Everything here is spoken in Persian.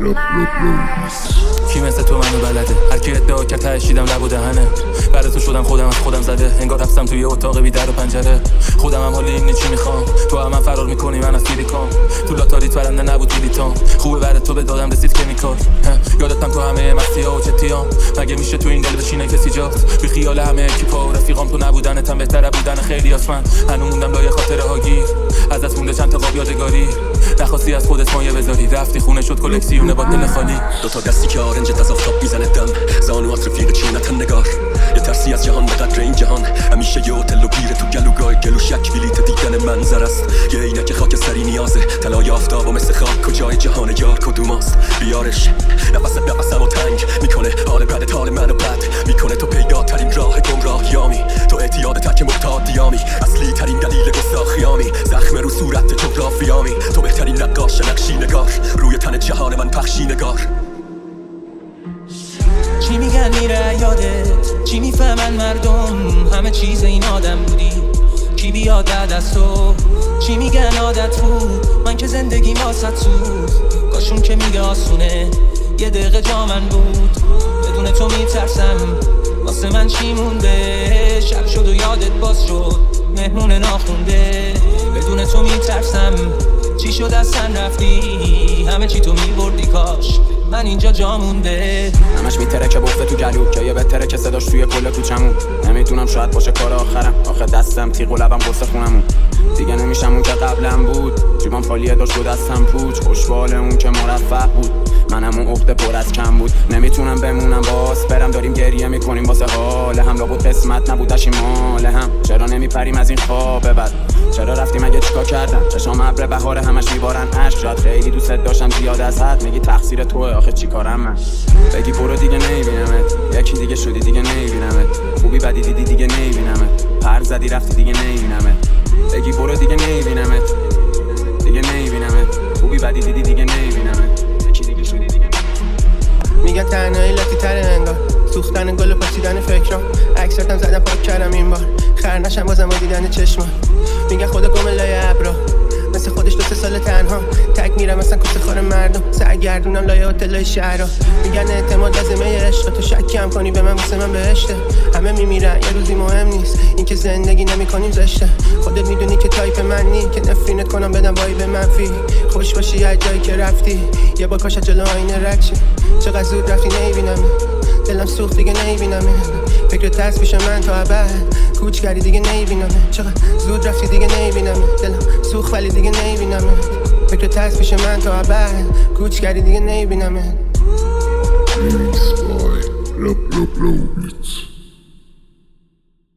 کی مثل تو منو بلده؟ هر کی ادعا کرد تهشیدم لب و دهنه. برای تو شدم خودم از خودم زده، انگار رفتم توی اتاق بی در و پنجره. خودم هم حالی اینی چی میخوام، تو هم فرار میکنی من از سیلیکون. تو لاتاریت برنده نبود دیلیتون، خوبه برای تو به دادم رسید کمیکال. یادتم تو همه مسیحا و جتیام، مگه میشه تو این دل بشینه کسی جاست؟ بی خیال همه اکیپا و رفیقام، تو نبودنتم بهتره بودن خیلی من. هنو موندم لای خاطره ها گیر، ازت مونده چند تا قاب یادگاری. نخواستی از خودت مایه بذاری، رفتی خونه شد کلکسیونه با دل خالی. دوتا دستی که آرنجت از آفتاب میزنه دم، زانوات رفیق چونت نگار. یه ترسی از جهان به قدر این جهان، همیشه یه هتل و گیره تو گلوگاه گلوش یک بلیت دیدن منظر است. یه عینک خاک سری نیازه، طلای آفتاب و مثل خاک کجای جهان یار کدوماست؟ بیارش نفسمو تنگ میکنه، حال بدت حال منو بد میکنه. تو پیداترین راه گمراهیامی، تو اعتیاد تک معتادیامی، اصلی ترین دلیل گستاخیامی، زخم رو صورت جغرافیامی. تو بهترین نقاش نقشی نگار، روی تن جهان من پخشی نگار. چی میگن میره یادت؟ چی میفهمن مردم؟ همه چیز این آدم بودی، کی بیاد بعد از تو؟ چی میگن عادت بود؟ من که زندگی واسط سود، کاشون که میگه آسونه، یه دقیقه جا من بود. بدون تو میترسم، واسه من چی مونده؟ شب شد و یادت باز شد، مهمون ناخونده. بدون تو میترسم، چی شد از سن رفتی؟ همه چی تو میبردی، کاش من اینجا جا مونده. همش میتره که بخته تو گلو، که یه بهتره که صداش توی کل تو چمون. نمیدونم شاید باشه کار آخرم، آخه دستم تیغ و لبم قصه خونمون. دیگه نمیشم اون که قبلم بود، جیبم خالیه داشت و دستم پوچ. خوشبال اون که مرفه بود، منم اون عقده پر از کم بود. نمیتونم بمونم باز برم، داریم گریه میکنیم واسه حال هم. لابد قسمت نبودش مال هم، چرا نمیپریم از این خواب بد؟ چرا رفتیم اگه چیکار کردم؟ چشام ابر بهار همش میبارن اشک. شاید خیلی دوست داشتم زیاد از حد، میگی تقصیر توه، آخه چیکارم من؟ بگی برو دیگه نمیبینمت، یکی دیگه شدی دیگه نمیبینمت. خوبی بدی دیدی دیگه نمیبینمت، پر زدی رفتی دیگه نمیبینمت. بگی برو دیگه نمیبینمت، دیگه نمیبینمت. خوبی بدی دیدی دیگه نمیبینمت، یکی دیگه شدی دیگه. میگن تنهایی لاتی تره انگار، سوختن گل و پاچیدن فکرام. عکساتم زدم پاک کردم این بار، خر نشم بازم با دیدن چشمان. میگن خدا گم لای ابرا، مثل خودش 2-3 سال تنها تک میرم مثلا کس خور مردم. سرگردونم لای هتلای شهرها، میگن اعتماد لازمه عشق. تو شک کم کنی به من واسه من بهشته. همه میمیرن یه روزی مهم نیست، این که زندگی نمیکنیم زشته. خودت میدونی که تایپ من نی، که نفرینت کنم بدم وایب منفی. خوش باشی هر جایی که رفتی، یه با کاش جلو آینه رد شی. چقدر زود رفتی نمیبینم، دلم سوخت دیگه نمیبینم. فکر ترس پیش من تا ابد، کوچ کردی دیگه نمیبینم. چقدر زود رفتی دیگه نمیبینم، دلم سوخت ولی دیگه نمیبینم. فکر ترس پیش من تا ابد، کوچ کردی دیگه نمیبینم. Remix by Low Blitz.